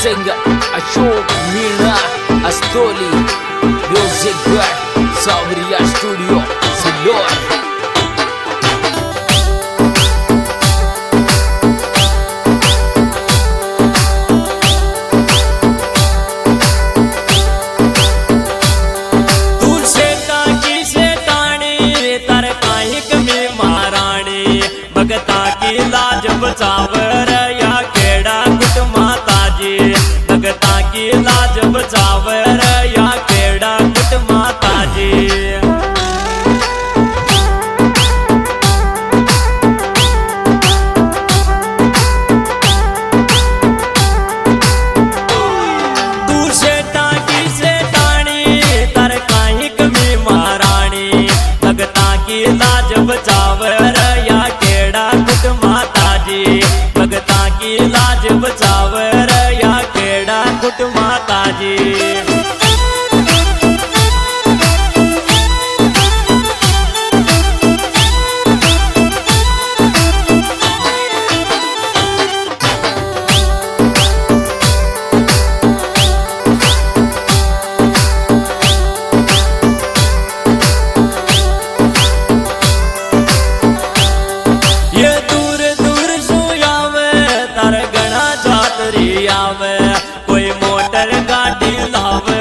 singer Ashok Meena Astoli, music by Savriya Studio, Salor. भगता की लाज बचावर या केड़ा कुट माता जी, भगता की लाज बचावर या केड़ा कुट माता जी। तू सेठा की सेठानी तर काई कमी महारानी, भगता की लाज बचावर भगता की लाज बचावर या केड़ा कुट माता जी। कोई मोटर गाड़ी लावे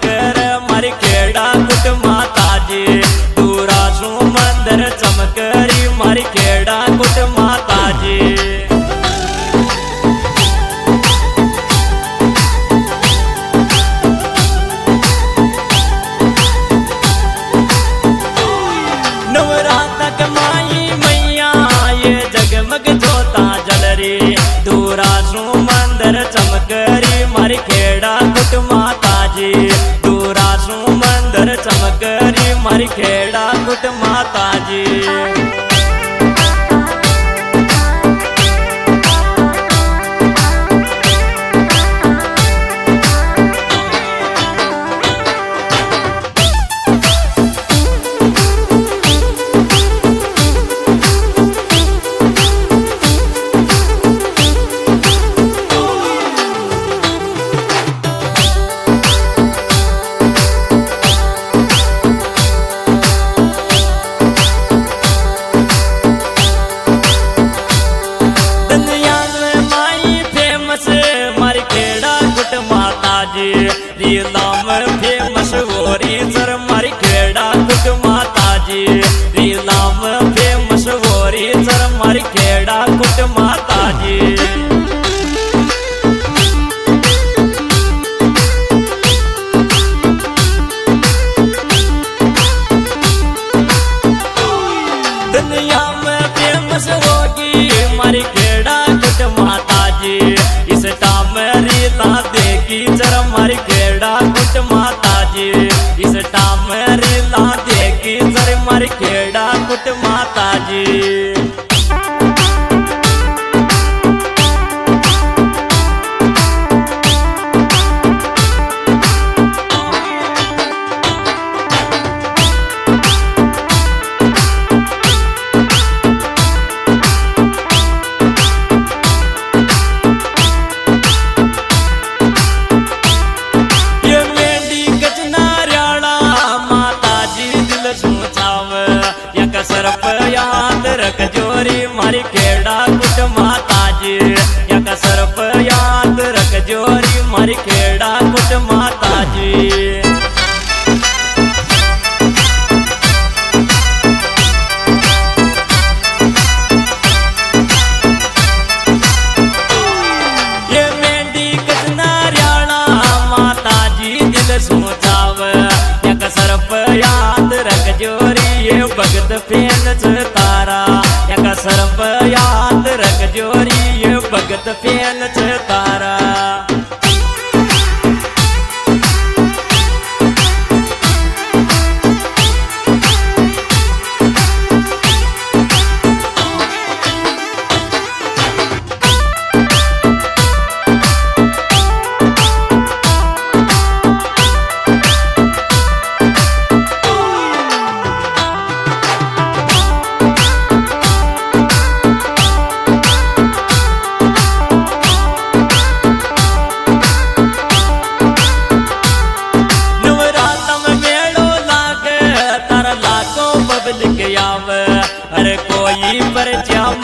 चमकर मारी खेड़ा कुट माता जी। दूरा सू मंदिर चमकरी मारी खेड़ा कुट माता जी। नवरातक माई मैया ये जगमग जोता जलरी। दूरा सू मंदिर चमकरी मारी खेड़ा कुट माता जी। दूरा सू मंदिर चमकरी मारी खेड़ा कुट माता जी। रीला में फेमस होरी सर मारी खेड़ा कुट माता जी। रीला में फेमस होरी सर मारी खेड़ा कुट माता जी। दुनिया में फेमस होगी मारी खेड़ा कुट माता जी। इस टाइम रीला देखी जर मारी खेड़ा कुट माता जी। इस टाइम रीला देखी जर मारी खेड़ा कुट माता जी। सरप याद रख जोरी मारी खेड़ा कुट माता जी। या सरप याद रख जोरी मारी खेड़ा कुट माता जी। ये मेंढी कचना रियाणा माता जी दिल सोचाव। या सरप याद रख जोरी ये भगत पेन तारा। या सरप याद रख जोरी ये भगत पेन तारा। हर कोई पर